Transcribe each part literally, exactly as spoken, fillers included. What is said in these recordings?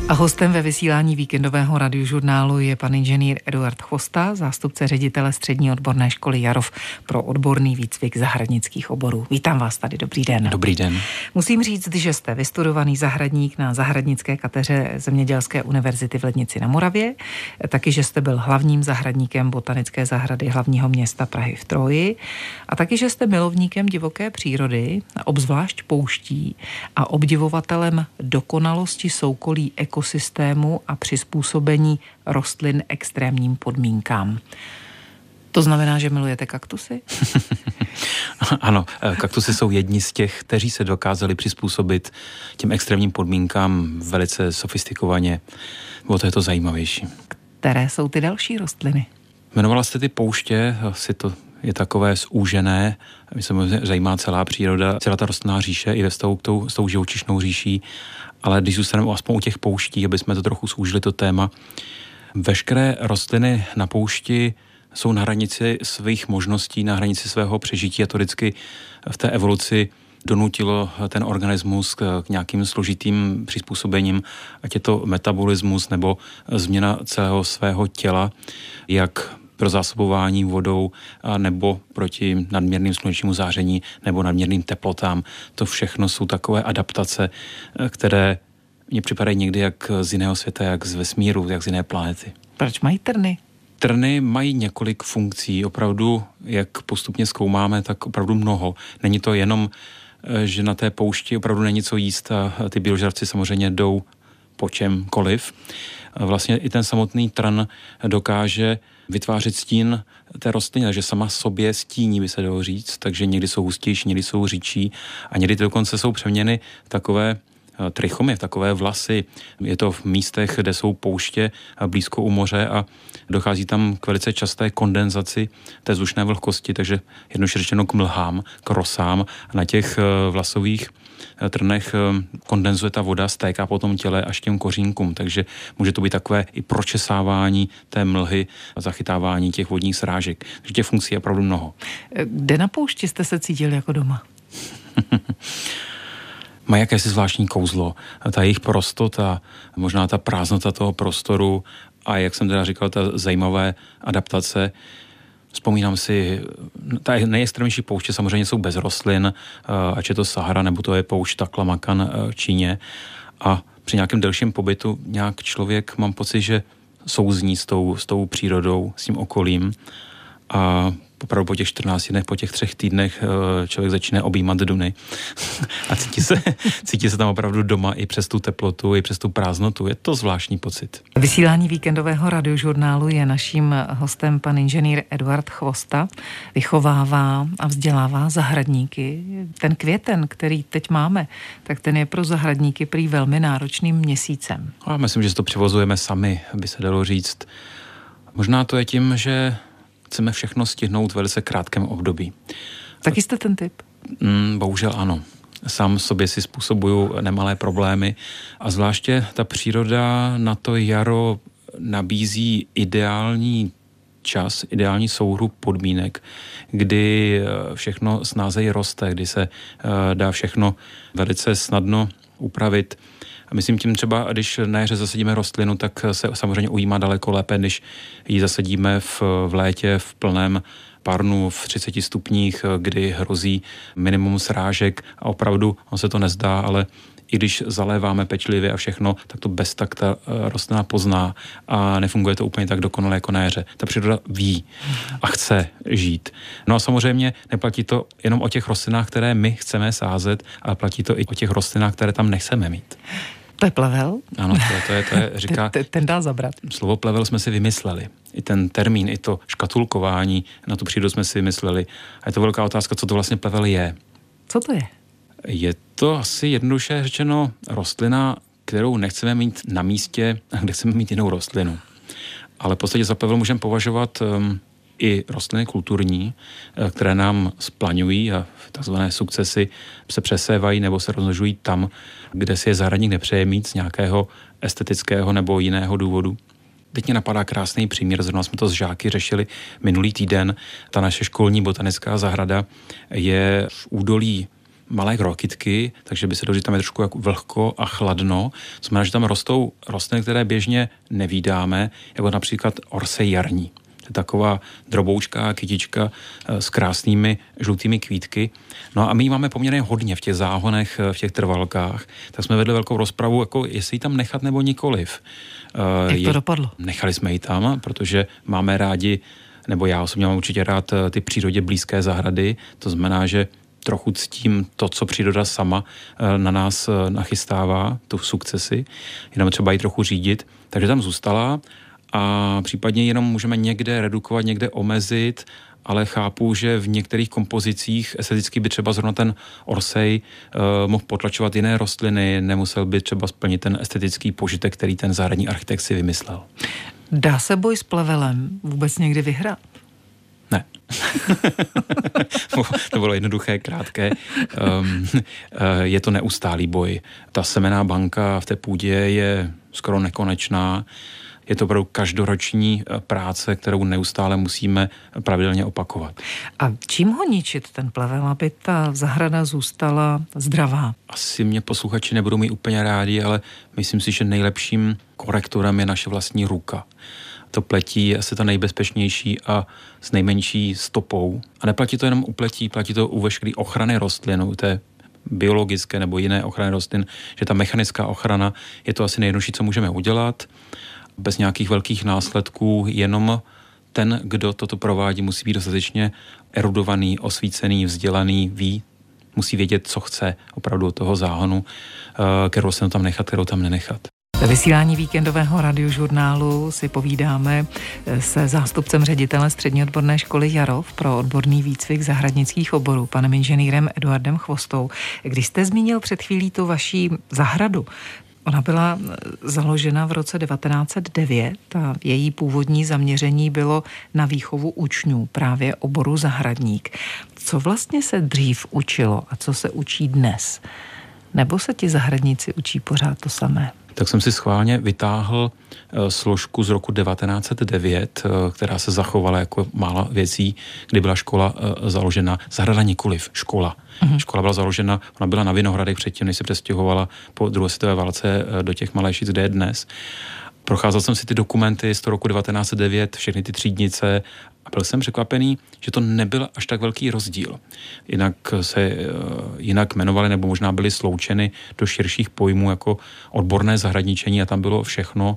A hostem ve vysílání víkendového radiožurnálu je pan inženýr Eduard Chvosta, zástupce ředitele Střední odborné školy Jarov pro odborný výcvik zahradnických oborů. Vítám vás tady, dobrý den. Dobrý den. Musím říct, že jste vystudovaný zahradník na zahradnické katedře Zemědělské univerzity v Lednici na Moravě, taky, že jste byl hlavním zahradníkem botanické zahrady hlavního města Prahy v Troji a taky, že jste milovníkem divoké přírody, obzvlášť pouští a obdivovatelem dokonalosti soukolí ekosystému a přizpůsobení rostlin extrémním podmínkám. To znamená, že milujete kaktusy? Ano, kaktusy jsou jedni z těch, kteří se dokázali přizpůsobit těm extrémním podmínkám velice sofistikovaně. Bylo to je to zajímavější. Které jsou ty další rostliny? Jmenovala jste ty pouště, asi to je takové zúžené, mě se zajímá celá příroda, celá ta rostlinná říše i ve vztahu s tou živočišnou říší, ale když zůstaneme aspoň u těch pouští, aby jsme to trochu zúžili to téma, veškeré rostliny na poušti jsou na hranici svých možností, na hranici svého přežití a to vždycky v té evoluci donutilo ten organismus k nějakým složitým přizpůsobením, ať je to metabolismus nebo změna celého svého těla, jak pro zásobování vodou nebo proti nadměrným slunečnímu záření nebo nadměrným teplotám. To všechno jsou takové adaptace, které mně připadají někdy jak z jiného světa, jak z vesmíru, jak z jiné planety. Proč mají trny? Trny mají několik funkcí, opravdu, jak postupně zkoumáme, tak opravdu mnoho. Není to jenom, že na té poušti opravdu není co jíst a ty běložravci samozřejmě jdou po čemkoliv. Vlastně i ten samotný trn dokáže vytvářet stín té rostliny, takže sama sobě stíní, by se dalo říct, takže někdy jsou hustější, někdy jsou říčí a někdy dokonce jsou přeměněny v takové trichomy, v takové vlasy. Je to v místech, kde jsou pouště blízko u moře a dochází tam k velice časté kondenzaci té vzdušné vlhkosti, takže jednoduše řečeno k mlhám, k rosám a na těch vlasových trnech kondenzuje ta voda, stéká po tom těle až těm kořínkům, takže může to být takové i pročesávání té mlhy a zachytávání těch vodních srážek. Takže těch funkcí je opravdu mnoho. Kde na poušti jste se cítili jako doma? Má jakési zvláštní kouzlo. Ta jejich prostota, možná ta prázdnota toho prostoru a jak jsem teda říkal, ta zajímavé adaptace. Vzpomínám si, ta nejextrémnější pouště samozřejmě jsou bez rostlin, ať je to Sahara, nebo to je poušť Taklamakan v Číně. A při nějakém delším pobytu nějak člověk, mám pocit, že souzní s tou, s tou přírodou, s tím okolím. A opravdu po těch čtrnácti dnech, po těch třech týdnech člověk začíná objímat duny a cítí se, cítí se tam opravdu doma i přes tu teplotu, i přes tu prázdnotu. Je to zvláštní pocit. Vysílání víkendového radiožurnálu je naším hostem pan inženýr Eduard Chvosta. Vychovává a vzdělává zahradníky. Ten květen, který teď máme, tak ten je pro zahradníky prý velmi náročným měsícem. A myslím, že si to přivozujeme sami, by se dalo říct. Možná to je tím, že chceme všechno stihnout v velice krátkém období. Taky jste ten typ? Mm, bohužel ano. Sám sobě si způsobuju nemalé problémy a zvláště ta příroda na to jaro nabízí ideální čas, ideální souhru podmínek, kdy všechno snázeji roste, kdy se dá všechno velice snadno upravit. A myslím tím třeba, když na jaře zasadíme rostlinu, tak se samozřejmě ujímá daleko lépe, než ji zasadíme v, v létě v plném parnu v třiceti stupních, kdy hrozí minimum srážek a opravdu, on se to nezdá, ale i když zaléváme pečlivě a všechno, tak to bez tak ta rostlina pozná a nefunguje to úplně tak dokonale jako na jaře. Ta příroda ví a chce žít. No a samozřejmě neplatí to jenom o těch rostlinách, které my chceme sázet, ale platí to i o těch rostlinách, které tam nechceme mít. To je plevel? Ano, to je, to je, to je říká... ten, ten dá zabrat. Slovo plevel jsme si vymysleli. I ten termín, i to škatulkování na tu přírodu jsme si vymysleli. A je to velká otázka, co to vlastně plevel je. Co to je? Je to asi jednoduše řečeno rostlina, kterou nechceme mít na místě, kde chceme mít jinou rostlinu. Ale v podstatě za plevel můžeme považovat um, i rostliny kulturní, které nám splaňují a takzvané sukcesy se přesévají nebo se rozmnožují tam, kde si je zahradník nepřeje mít z nějakého estetického nebo jiného důvodu. Teď mě napadá krásný příměr, zrovna jsme to s žáky řešili minulý týden. Ta naše školní botanická zahrada je v údolí malé rokytky, takže by se dalo, že tam je trošku jako vlhko a chladno. To znamená, že tam rostou rostliny, které běžně nevídáme, jako například orsej jarní. To je taková droboučká kytička s krásnými žlutými kvítky. No a my ji máme poměrně hodně v těch záhonech, v těch trvalkách. Tak jsme vedli velkou rozpravu, jako jestli ji tam nechat nebo nikoliv. Jak to dopadlo? Nechali jsme ji tam, protože máme rádi, nebo já osobně mám určitě rád ty přírodě blízké zahrady. To znamená, že trochu ctím to, co příroda sama na nás nachystává, tu sukcesi, jenom třeba ji trochu řídit. Takže tam zůstala a případně jenom můžeme někde redukovat, někde omezit, ale chápu, že v některých kompozicích esteticky by třeba zrovna ten orsej uh, mohl potlačovat jiné rostliny, nemusel by třeba splnit ten estetický požitek, který ten zahradní architekt si vymyslel. Dá se boj s plevelem vůbec někdy vyhrát? Ne. To bylo jednoduché, krátké. Um, je to neustálý boj. Ta semenná banka v té půdě je skoro nekonečná. Je to opravdu každoroční práce, kterou neustále musíme pravidelně opakovat. A čím ho ničit, ten plevel, aby ta zahrada zůstala zdravá? Asi mě posluchači nebudou mít úplně rádi, ale myslím si, že nejlepším korektorem je naše vlastní ruka. To pletí je asi to nejbezpečnější a s nejmenší stopou. A neplatí to jenom u pletí, platí to u veškeré ochrany rostlin, u té biologické nebo jiné ochrany rostlin, že ta mechanická ochrana je to asi nejjednodušší, co můžeme udělat. Bez nějakých velkých následků, jenom ten, kdo toto provádí, musí být dostatečně erudovaný, osvícený, vzdělaný, ví, musí vědět, co chce opravdu od toho záhonu, kterou se tam nechat, kterou tam nenechat. Ve vysílání víkendového radiožurnálu si povídáme se zástupcem ředitele Střední odborné školy Jarov pro odborný výcvik zahradnických oborů, panem inženýrem Eduardem Chvostou. Když jste zmínil před chvílí tu vaší zahradu, ona byla založena v roce devatenáct set devět a její původní zaměření bylo na výchovu učňů, právě oboru zahradník. Co vlastně se dřív učilo a co se učí dnes? Nebo se ti zahradníci učí pořád to samé? Tak jsem si schválně vytáhl složku z roku devatenáct set devět, která se zachovala jako málo věcí, kdy byla škola založena. Zahrada nikoliv, škola. Mm-hmm. Škola byla založena, ona byla na Vinohradech předtím, než se přestěhovala po druhé světové válce do těch Maleštic, kde je dnes. Procházel jsem si ty dokumenty z toho roku devatenáct set devět, všechny ty třídnice a byl jsem překvapený, že to nebyl až tak velký rozdíl. Jinak se jinak jmenovaly nebo možná byly sloučeny do širších pojmů jako odborné zahradničení a tam bylo všechno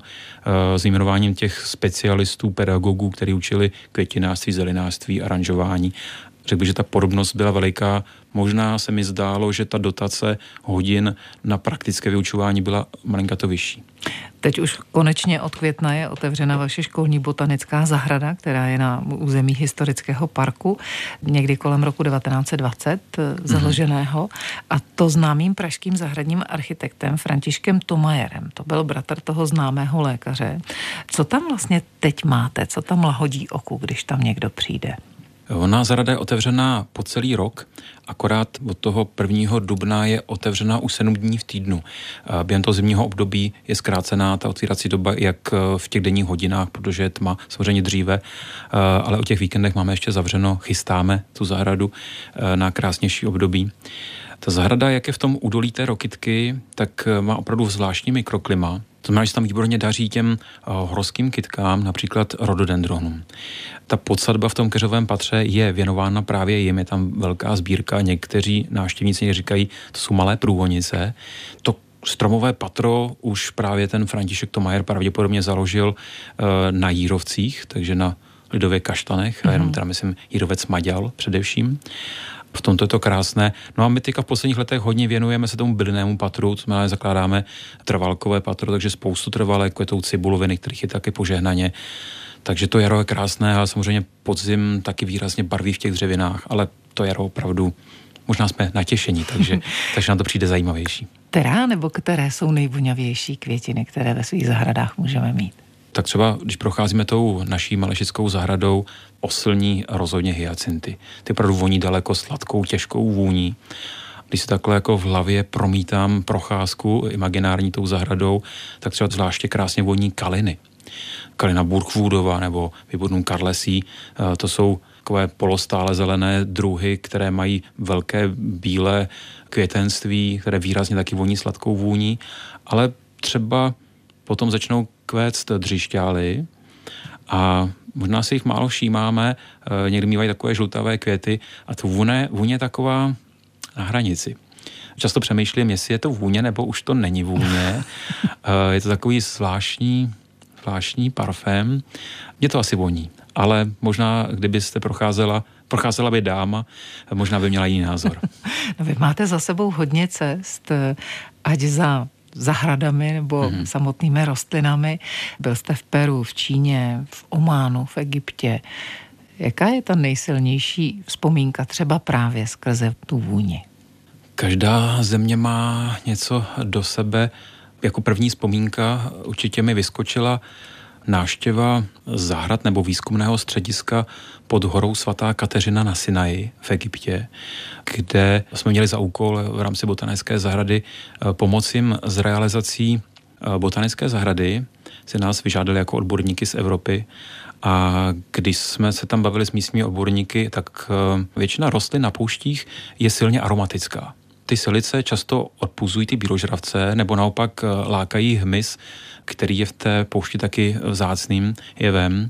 s jmenováním těch specialistů, pedagogů, kteří učili květinářství, zelinářství, aranžování. Řekl bych, že ta podobnost byla veliká. Možná se mi zdálo, že ta dotace hodin na praktické vyučování byla malinka to vyšší. Teď už konečně od května je otevřena vaše školní botanická zahrada, která je na území historického parku, někdy kolem roku devatenáct set dvacet založeného. A to známým pražským zahradním architektem Františkem Thomayerem. To byl bratr toho známého lékaře. Co tam vlastně teď máte? Co tam lahodí oku, když tam někdo přijde? Ona zahrada je otevřená po celý rok, akorát od toho prvního dubna je otevřená už sedm dní v týdnu. Během toho zimního období je zkrácená ta otvírací doba jak v těch denních hodinách, protože je tma samozřejmě dříve, ale o těch víkendech máme ještě zavřeno, chystáme tu zahradu na krásnější období. Ta zahrada, jak je v tom údolí té Rokytky, tak má opravdu zvláštní mikroklima. To znamená, že se tam výborně daří těm horským kytkám, například rododendronům. Ta podsadba v tom keřovém patře je věnována právě jim, je tam velká sbírka, někteří návštěvníci říkají, to jsou malé průvonice. To stromové patro už právě ten František Thomayer pravděpodobně založil na Jírovcích, takže na lidově kaštanech, mm-hmm. a jenom teda myslím Jírovec Maďal především. V tomto je to krásné. No a my teďka v posledních letech hodně věnujeme se tomu bylinnému patru, to znamená, zakládáme trvalkové patro, takže spoustu trvalek, květou cibuloviny, kterých je taky požehnaně. Takže to jaro je krásné, ale samozřejmě podzim taky výrazně barví v těch dřevinách, ale to jaro opravdu, možná jsme natěšení, takže, takže nám to přijde zajímavější. Která nebo které jsou nejvoňavější květiny, které ve svých zahradách můžeme mít? Tak třeba, když procházíme tou naší malešickou zahradou, oslní rozhodně hyacinty. Ty opravdu voní daleko sladkou, těžkou vůní. Když se takhle jako v hlavě promítám procházku imaginární tou zahradou, tak třeba zvláště krásně voní kaliny. Kalina Burkwoodova nebo Viburnum carlesi, to jsou takové polostále zelené druhy, které mají velké bílé květenství, které výrazně taky voní sladkou vůní, ale třeba potom začnou kvést dřišťály a možná si jich málo všímáme, někdy mývají takové žlutavé květy a to vůně, vůně je taková na hranici. Často přemýšlím, jestli je to vůně, nebo už to není vůně. Je to takový zvláštní, zvláštní parfém. Mě to asi voní, ale možná, kdybyste procházela, procházela by dáma, možná by měla jiný názor. No, vy máte za sebou hodně cest, ať za zahradami nebo mm-hmm. samotnými rostlinami. Byl jste v Peru, v Číně, v Ománu, v Egyptě. Jaká je ta nejsilnější vzpomínka třeba právě skrze tu vůni? Každá země má něco do sebe. Jako první vzpomínka určitě mi vyskočila návštěva zahrad nebo výzkumného střediska pod horou svatá Kateřina na Sinaji v Egyptě, kde jsme měli za úkol v rámci botanické zahrady pomoci jim s realizací botanické zahrady. Si nás vyžádali jako odborníky z Evropy a když jsme se tam bavili s místními odborníky, tak většina rostlin na pouštích je silně aromatická. Ty silice často odpuzují ty bíložravce nebo naopak lákají hmyz, který je v té poušti taky vzácným jevem.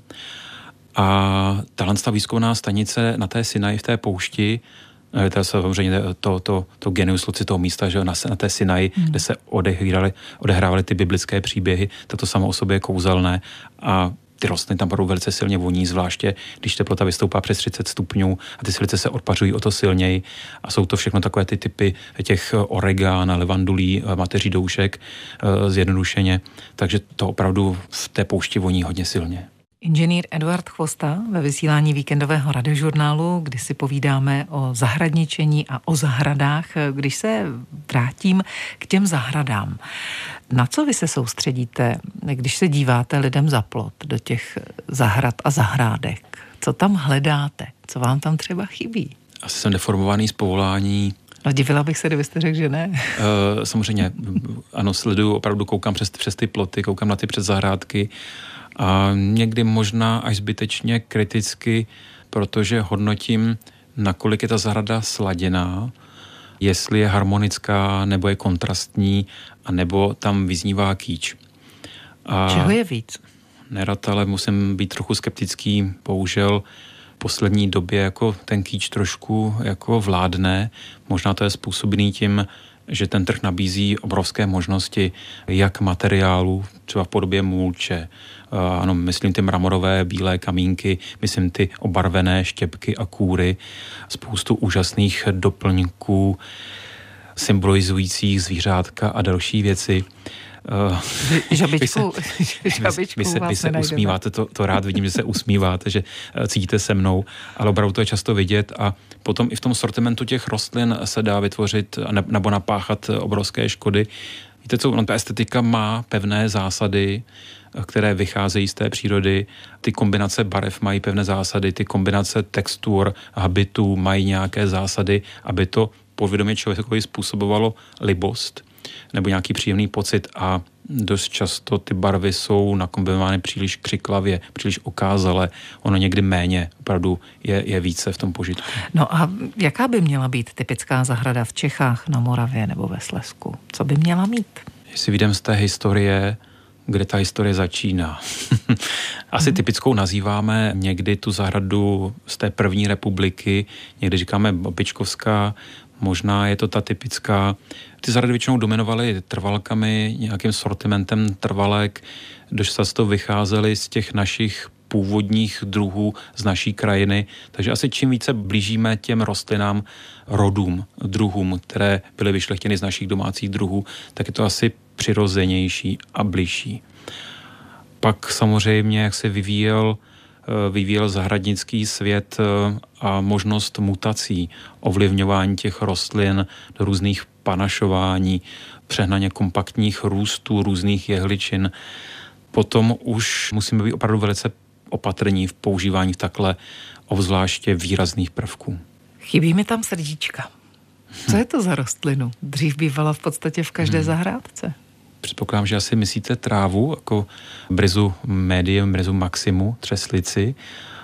A tahle výzkumná stanice na té Sinaji v té poušti, to je samozřejmě to, to, to genius loci toho místa, že na, na té Sinaji, mm. kde se odehrávaly, odehrávaly ty biblické příběhy, to samo o sobě je kouzelné a ty rostliny tam budou velice silně voní, zvláště když teplota vystoupá přes třicet stupňů a ty silice se odpařují o to silněji a jsou to všechno takové ty typy těch oregán, levandulí, mateří doušek zjednodušeně, takže to opravdu v té poušti voní hodně silně. Inženýr Eduard Chvosta ve vysílání víkendového radiožurnálu, kdy si povídáme o zahradničení a o zahradách. Když se vrátím k těm zahradám, na co vy se soustředíte, když se díváte lidem za plot do těch zahrad a zahrádek? Co tam hledáte? Co vám tam třeba chybí? Asi jsem deformovaný z povolání. No, divila bych se, kdybyste řekl, že ne. Uh, samozřejmě, ano, sleduju, opravdu koukám přes, přes ty ploty, koukám na ty předzahrádky a někdy možná až zbytečně kriticky, protože hodnotím, nakolik je ta zahrada sladěná, jestli je harmonická, nebo je kontrastní, a nebo tam vyznívá kýč. A čeho je víc? Nerad, ale musím být trochu skeptický. Bohužel v poslední době jako ten kýč trošku jako vládne. Možná to je způsobený tím, že ten trh nabízí obrovské možnosti, jak materiálu, třeba v podobě mulče. Ano, myslím ty mramorové bílé kamínky, myslím ty obarvené štěpky a kůry, spoustu úžasných doplňků, symbolizujících zvířátka a další věci. Žabičku, žabičku vy se, vy se usmíváte, to, to rád vidím, že se usmíváte, že cítíte se mnou, ale opravdu to je často vidět a potom i v tom sortimentu těch rostlin se dá vytvořit nebo napáchat obrovské škody. Víte co, ta estetika má pevné zásady, které vycházejí z té přírody. Ty kombinace barev mají pevné zásady, ty kombinace textur, habitů mají nějaké zásady, aby to podvědomě člověkovi způsobovalo libost nebo nějaký příjemný pocit a dost často ty barvy jsou nakombinovány příliš křiklavě, příliš okázale, ono někdy méně, opravdu je, je více v tom požitku. No a jaká by měla být typická zahrada v Čechách, na Moravě nebo ve Slezsku? Co by měla mít? Jestli vyjdem z té historie, kde ta historie začíná. Asi hmm. typickou nazýváme někdy tu zahradu z té první republiky, někdy říkáme babičkovská, možná je to ta typická. Ty zahrady většinou dominovaly trvalkami, nějakým sortimentem trvalek, dost často vycházely z těch našich původních druhů z naší krajiny. Takže asi čím více blížíme těm rostlinám, rodům, druhům, které byly vyšlechtěny z našich domácích druhů, tak je to asi přirozenější a bližší. Pak samozřejmě, jak se vyvíjel vyvíjel zahradnický svět a možnost mutací, ovlivňování těch rostlin do různých panašování, přehnaně kompaktních růstů, různých jehličin. Potom už musíme být opravdu velice opatrní v používání takhle obzvláště výrazných prvků. Chybí mi tam srdíčka. Co je to za rostlinu? Dřív bývala v podstatě v každé hmm. zahrádce. Předpokládám, že asi myslíte trávu, jako Bryzu medium, Bryzu maximu, třeslici.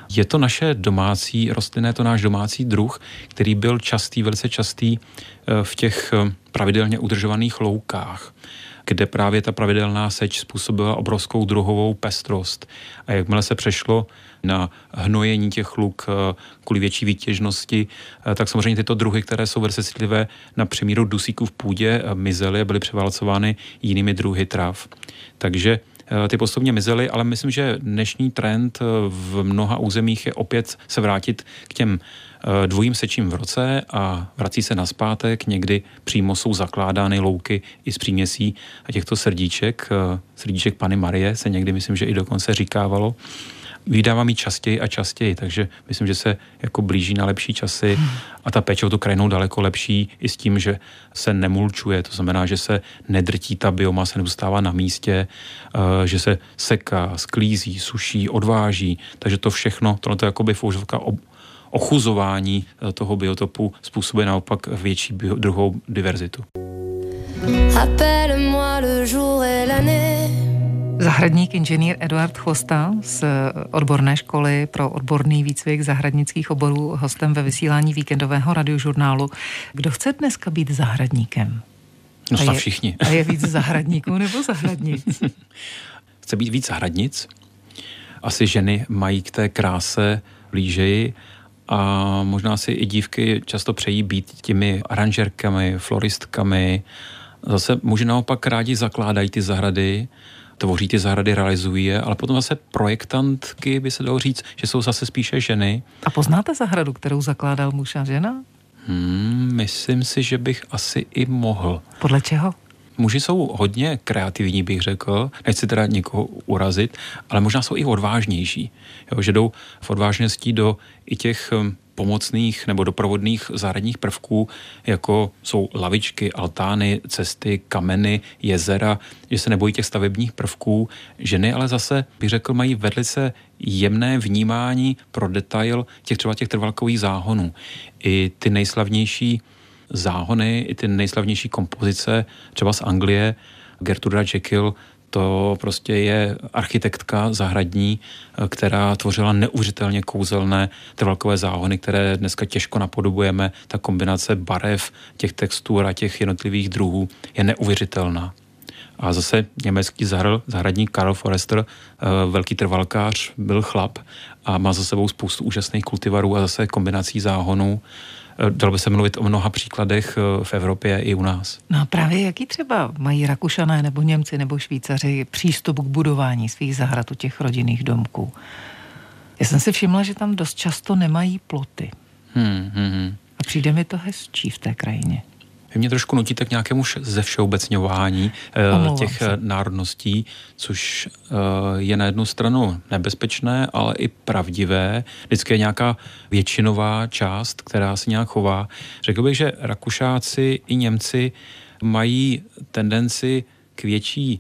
Je to naše domácí rostlina, je to náš domácí druh, který byl častý, velice častý v těch pravidelně udržovaných loukách, kde právě ta pravidelná seč způsobila obrovskou druhovou pestrost. A jakmile se přešlo na hnojení těch luk kvůli větší výtěžnosti, tak samozřejmě tyto druhy, které jsou velice citlivé na přemíru dusíku v půdě, mizely a byly převálcovány jinými druhy trav. Takže ty postupně mizely, ale myslím, že dnešní trend v mnoha územích je opět se vrátit k těm dvojím sečím v roce a vrací se nazpátek. Někdy přímo jsou zakládány louky i z příměsí a těchto srdíček. Srdíček Panny Marie se někdy, myslím, že i dokonce říkávalo. Vydávám ji častěji a častěji, takže myslím, že se jako blíží na lepší časy a ta péče o tu krajinou daleko lepší i s tím, že se nemulčuje, to znamená, že se nedrtí ta biomasa, nezůstává na místě, že se seká, sklízí, suší, odváží, takže to všechno, tohle to je jakoby foužovka ochuzování toho biotopu způsobuje naopak větší bio, druhou diverzitu. Appelle-moi le jour et l'année. Zahradník inženýr Eduard Chvosta z odborné školy pro odborný výcvik zahradnických oborů, hostem ve vysílání víkendového radiožurnálu. Kdo chce dneska být zahradníkem? No snad všichni. A je víc zahradníků nebo zahradnic? Chce být víc zahradnic? Asi ženy mají k té kráse blížeji a možná si i dívky často přejí být těmi aranžerkami, floristkami. Zase muži naopak rádi zakládají ty zahrady, tvoří ty zahrady, realizují je, ale potom zase projektantky by se dalo říct, že jsou zase spíše ženy. A poznáte zahradu, kterou zakládal muž a žena? Hmm, myslím si, že bych asi i mohl. Podle čeho? Muži jsou hodně kreativní, bych řekl, nechci teda někoho urazit, ale možná jsou i odvážnější, jo, že jdou v odvážnosti do i těch pomocných nebo doprovodných zahradních prvků, jako jsou lavičky, altány, cesty, kameny, jezera, že se nebojí těch stavebních prvků. Ženy ale zase, bych řekl, mají velice jemné vnímání pro detail těch třeba těch trvalkových záhonů. I ty nejslavnější záhony, i ty nejslavnější kompozice, třeba z Anglie, Gertruda Jekyll, to prostě je architektka zahradní, která tvořila neuvěřitelně kouzelné trvalkové záhony, které dneska těžko napodobujeme. Ta kombinace barev, těch textur a těch jednotlivých druhů je neuvěřitelná. A zase německý zahr, zahradník Karl Forster, velký trvalkář, byl chlap a má za sebou spoustu úžasných kultivarů a zase kombinací záhonů. Dalo by se mluvit o mnoha příkladech v Evropě i u nás. No a právě jaký třeba mají Rakušané nebo Němci nebo Švýcaři přístup k budování svých zahrad u těch rodinných domků? Já jsem si všimla, že tam dost často nemají ploty. Hmm, hmm, hmm. A přijde mi to hezčí v té krajině. Vy mě trošku nutíte k nějakému ze všeobecňování Omlouvám těch se. národností, což je na jednu stranu nebezpečné, ale i pravdivé. Vždycky je nějaká většinová část, která se nějak chová. Řekl bych, že Rakušáci i Němci mají tendenci k větší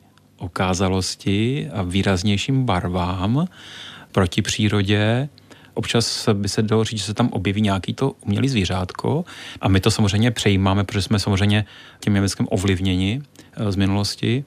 okázalosti a výraznějším barvám proti přírodě. Občas by se dalo říct, že se tam objeví nějaký to umělý zvířátko a my to samozřejmě přejímáme, protože jsme samozřejmě tím Německem ovlivněni z minulosti.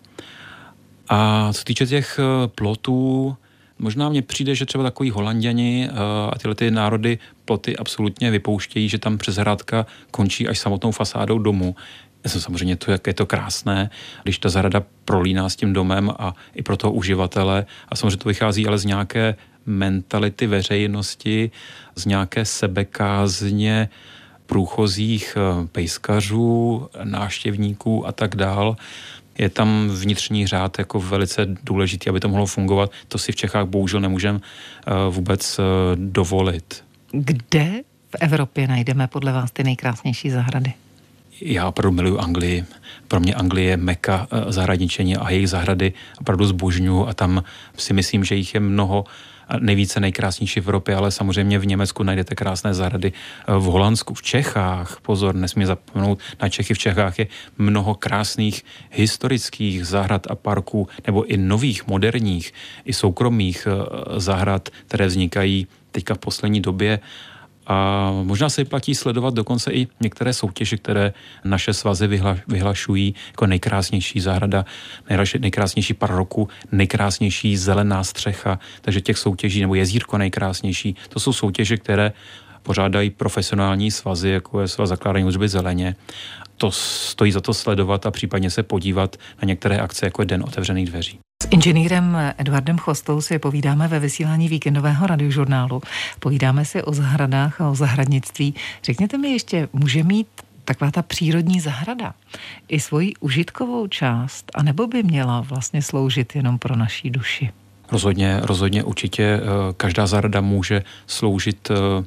A co týče těch plotů, možná mně přijde, že třeba takový Holanděni a tyhle ty národy ploty absolutně vypouštějí, že tam přeshrádka končí až samotnou fasádou domu. Samozřejmě to, jak je to krásné, když ta zahrada prolíná s tím domem a i pro toho uživatele. A samozřejmě to vychází ale z nějaké mentality veřejnosti, z nějaké sebekázně průchozích pejskařů, návštěvníků a tak dál. Je tam vnitřní řád jako velice důležitý, aby to mohlo fungovat. To si v Čechách bohužel nemůžeme vůbec dovolit. Kde v Evropě najdeme podle vás ty nejkrásnější zahrady? Já opravdu miluji Anglii. Pro mě Anglie je meka zahradničení a jejich zahrady opravdu zbožňuji a tam si myslím, že jich je mnoho, nejvíce nejkrásnější v Evropě, ale samozřejmě v Německu najdete krásné zahrady. V Holandsku, v Čechách, pozor, nesmí zapomenout na Čechy, v Čechách je mnoho krásných historických zahrad a parků, nebo i nových, moderních, i soukromých zahrad, které vznikají teďka v poslední době. A možná se vyplatí sledovat dokonce i některé soutěže, které naše svazy vyhla, vyhlašují jako nejkrásnější zahrada, nejkrásnější par roku, nejkrásnější zelená střecha, takže těch soutěží, nebo jezírko nejkrásnější, to jsou soutěže, které pořádají profesionální svazy, jako je Svaz zakládání údržby zeleně. To stojí za to sledovat a případně se podívat na některé akce, jako je Den otevřených dveří. S inženýrem Eduardem Chostou si povídáme ve vysílání víkendového radiožurnálu. Povídáme si o zahradách a o zahradnictví. Řekněte mi ještě, může mít taková ta přírodní zahrada i svoji užitkovou část, anebo by měla vlastně sloužit jenom pro naší duši? Rozhodně, rozhodně určitě každá zahrada může sloužit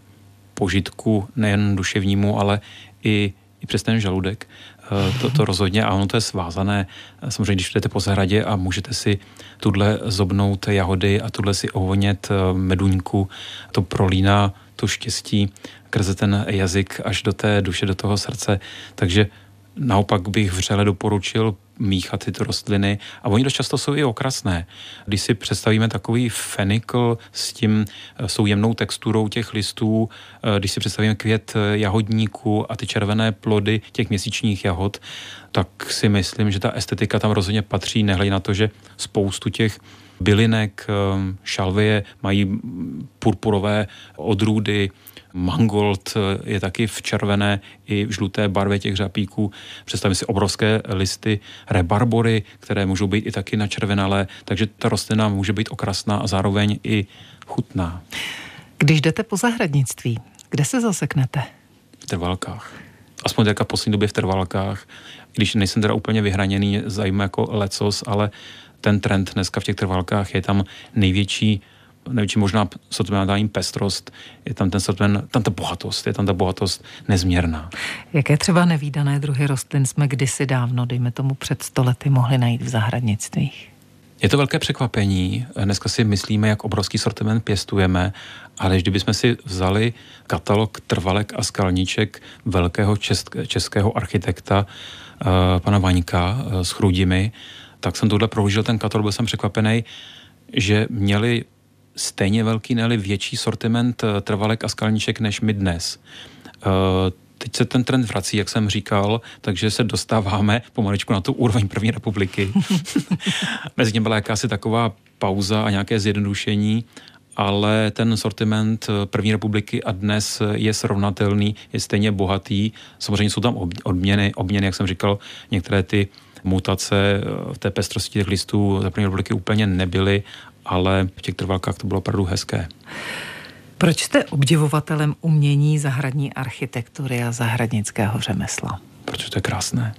požitku nejen duševnímu, ale i, i přes ten žaludek. To, to rozhodně, a ono to je svázané. Samozřejmě, když jdete po zahradě a můžete si tudle zobnout jahody a tudle si ovonět meduňku, to prolíná to štěstí skrze ten jazyk až do té duše, do toho srdce. Takže naopak bych vřele doporučil míchat tyto rostliny a oni dost často jsou i okrasné. Když si představíme takový fenikl s tím s jemnou texturou těch listů, když si představíme květ jahodníku a ty červené plody těch měsíčních jahod, tak si myslím, že ta estetika tam rozhodně patří, nehledě na to, že spoustu těch bylinek, šalvie mají purpurové odrůdy, mangold je taky v červené i v žluté barvě těch řapíků. Představím si obrovské listy rebarbory, které můžou být i taky načervenalé, takže ta rostlina může být okrasná a zároveň i chutná. Když jdete po zahradnictví, kde se zaseknete? V trvalkách. Aspoň teďka v poslední době v trvalkách. Když nejsem teda úplně vyhraněný, zajímá jako lecos, ale ten trend dneska v těch trvalkách je tam největší největší možná sortimentální pestrost, je tam ten sortiment, tam ta bohatost, je tam ta bohatost nezměrná. Jaké třeba nevídané druhy rostlin jsme kdysi dávno, dejme tomu před sto lety, mohli najít v zahradnictvích? Je to velké překvapení. Dneska si myslíme, jak obrovský sortiment pěstujeme, ale kdybychom si vzali katalog trvalek a skalníček velkého česk- českého architekta uh, pana Vaňka uh, s Chrudimi, tak jsem tohle prohlížel ten katalog, byl jsem překvapený, že měli stejně velký, ne-li větší sortiment trvalek a skalníček než my dnes. Teď se ten trend vrací, jak jsem říkal, takže se dostáváme pomaličku na tu úroveň první republiky. Mezi tím byla jakási taková pauza a nějaké zjednodušení, ale ten sortiment první republiky a dnes je srovnatelný, je stejně bohatý. Samozřejmě jsou tam odměny, obměny, jak jsem říkal, některé ty mutace v té pestrosti těch listů za první republiky úplně nebyly, ale v těch trvalkách to bylo opravdu hezké. Proč jste obdivovatelem umění zahradní architektury a zahradnického řemesla? Protože to je krásné.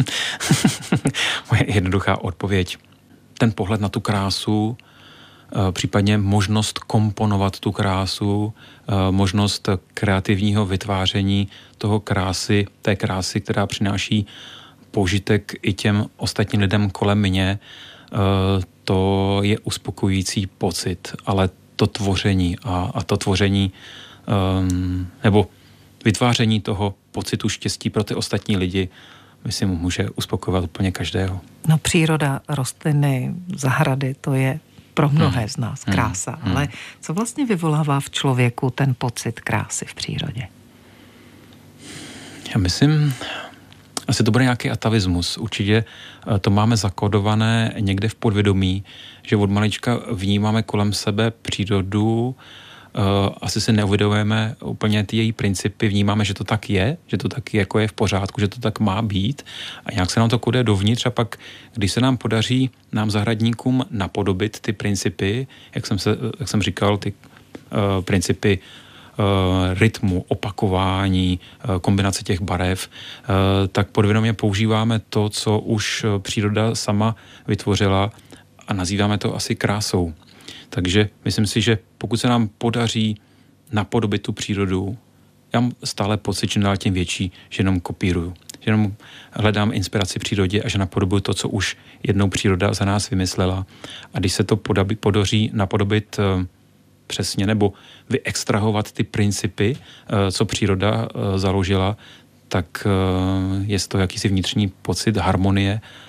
Moje jednoduchá odpověď. Ten pohled na tu krásu, případně možnost komponovat tu krásu, možnost kreativního vytváření toho krásy, té krásy, která přináší požitek i těm ostatním lidem kolem mě, to je uspokojující pocit, ale to tvoření a, a to tvoření um, nebo vytváření toho pocitu štěstí pro ty ostatní lidi, myslím, může uspokojovat úplně každého. No příroda, rostliny, zahrady, to je pro mnohé hmm. z nás krása, hmm. ale co vlastně vyvolává v člověku ten pocit krásy v přírodě? Já myslím, asi to bude nějaký atavismus. Určitě to máme zakodované někde v podvědomí, že od malička vnímáme kolem sebe přírodu, asi si neuvědomujeme úplně ty její principy, vnímáme, že to tak je, že to tak jako je v pořádku, že to tak má být a nějak se nám to kude dovnitř a pak, když se nám podaří nám zahradníkům napodobit ty principy, jak jsem, se, jak jsem říkal, ty uh, principy rytmu, opakování, kombinace těch barev, tak podvědomě používáme to, co už příroda sama vytvořila a nazýváme to asi krásou. Takže myslím si, že pokud se nám podaří napodobit tu přírodu, já mám stále pocit, že dál tím větší, že jenom kopíruju. Že jenom hledám inspiraci v přírodě a že napodobuju to, co už jednou příroda za nás vymyslela. A když se to podabi, podaří napodobit přesně, nebo vyextrahovat ty principy, co příroda založila, tak je to jakýsi vnitřní pocit harmonie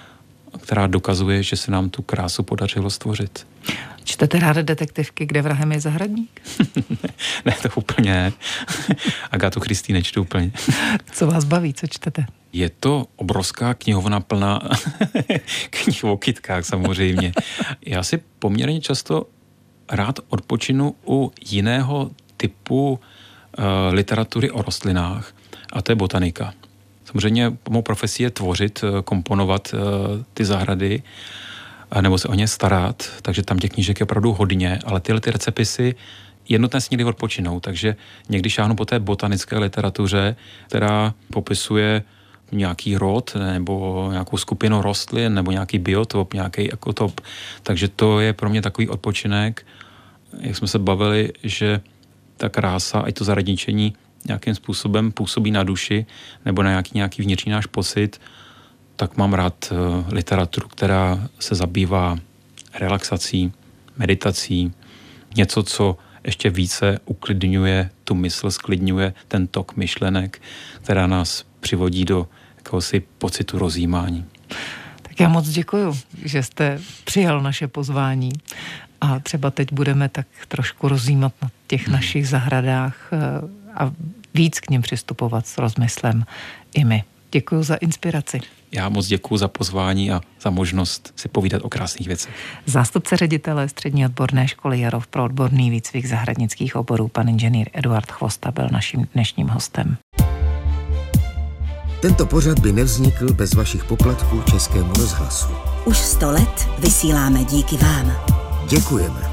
která dokazuje, že se nám tu krásu podařilo stvořit. Čtete rád detektivky, kde vrahem je zahradník? Ne, to úplně ne. Agátu Christie nečtu úplně. Co vás baví, co čtete? Je to obrovská knihovna plná knih o kytkách samozřejmě. Já si poměrně často rád odpočinu u jiného typu uh, literatury o rostlinách, a to je botanika. Samozřejmě mou profesí je tvořit, komponovat uh, ty zahrady, nebo se o ně starat, takže tam těch knížek je opravdu hodně, ale tyhle ty recepisy jednotné si někdy odpočinou, takže někdy šáhnu po té botanické literatuře, která popisuje nějaký rod nebo nějakou skupinu rostlin nebo nějaký biotop, nějaký ekotop, takže to je pro mě takový odpočinek, jak jsme se bavili, že ta krása a to zahradničení nějakým způsobem působí na duši nebo na nějaký, nějaký vnitřní náš pocit, tak mám rád literaturu, která se zabývá relaxací, meditací, něco, co ještě více uklidňuje tu mysl, sklidňuje ten tok myšlenek, která nás přivodí do jakéhosi pocitu rozjímání. Tak já moc děkuju, že jste přijal naše pozvání a třeba teď budeme tak trošku rozjímat na těch hmm. našich zahradách a víc k nim přistupovat s rozmyslem i my. Děkuju za inspiraci. Já moc děkuju za pozvání a za možnost si povídat o krásných věcech. Zástupce ředitele Střední odborné školy Jarov pro odborný výcvik zahradnických oborů, pan inženýr Eduard Chvosta, byl naším dnešním hostem. Tento pořad by nevznikl bez vašich poplatků Českému rozhlasu. Už sto let vysíláme díky vám. Děkujeme.